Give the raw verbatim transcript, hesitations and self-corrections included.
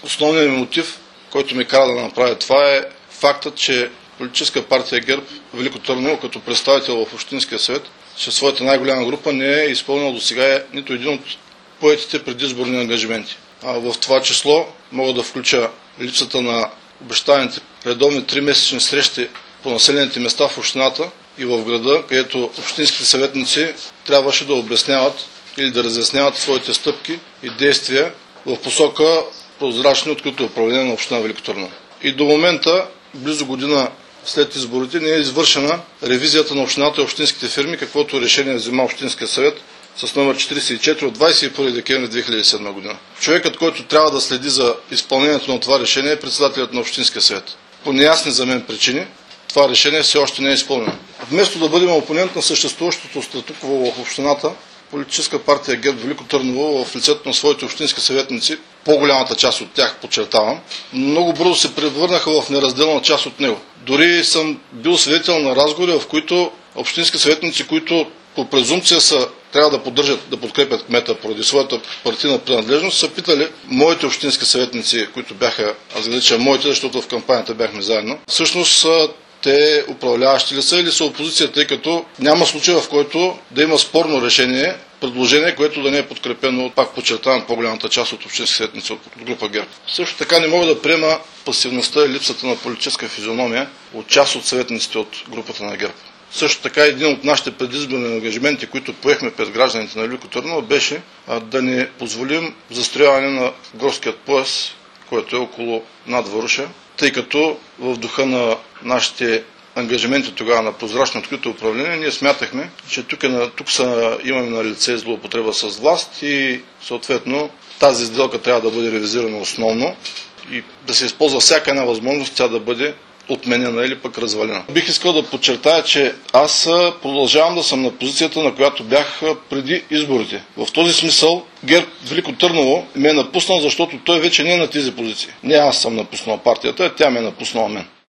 Основният ми мотив, който ми кара да направя това, е фактът, че Политическа партия ГЕРБ Велико Търново като представител в Общинския съвет чрез своята най-голяма група не е изпълнил до сега нито един от поетите предизборни ангажименти. А в това число мога да включа липсата на обещаните редовни тримесечни срещи по населените места в общината и в града, където общинските съветници трябваше да обясняват или да разясняват своите стъпки и действия в посока прозрачни открито управление на община Велико Търново. И до момента, близо година след изборите, не е извършена ревизията на общината и общинските фирми, каквото решение взема Общинския съвет с номер четиридесет и четири от двадесет и първи декември две хиляди и седма година. Човекът, който трябва да следи за изпълнението на това решение, е председателят на Общинския съвет. По неясни за мен причини това решение все още не е изпълнено. Вместо да бъдем опонент на съществуващото статукво в общината, Политическа партия ГЕРБ Велико Търново в лицето на своите общински съветници, по-голямата част от тях, подчертавам, много бързо се превърнаха в неразделна част от него. Дори съм бил свидетел на разговори, в които общински съветници, които по презумпция са, трябва да поддържат, да подкрепят кмета поради своята партийна принадлежност, са питали моите общински съветници, които бяха, аз ги наричам моите, защото в кампанията бяхме заедно, всъщност те управляващи ли са или са опозиция, тъй като няма случай, в който да има спорно решение, предложение, което да не е подкрепено, пак подчертавам, по-голямата част от общински съветници от група ГЕРБ. Също така не мога да приема пасивността и липсата на политическа физиономия от част от съветниците от групата на ГЕРБ. Също така един от нашите предизборни ангажименти, които поехме пред гражданите на Велико Търново, беше да не позволим застрояване на горският пояс, който е около над Варуша, тъй като в духа на нашите ангажименти тогава на прозрачно открито управление, ние смятахме, че тук, е на, тук са, имаме на лице злоупотреба с власт и съответно тази сделка трябва да бъде ревизирана основно и да се използва всяка една възможност тя да бъде отменена или пък развалена. Бих искал да подчертая, че аз продължавам да съм на позицията, на която бях преди изборите. В този смисъл ГЕРБ Велико Търново ме е напуснал, защото той вече не е на тези позиции. Не аз съм напуснал партията, тя ме е напуснала мен.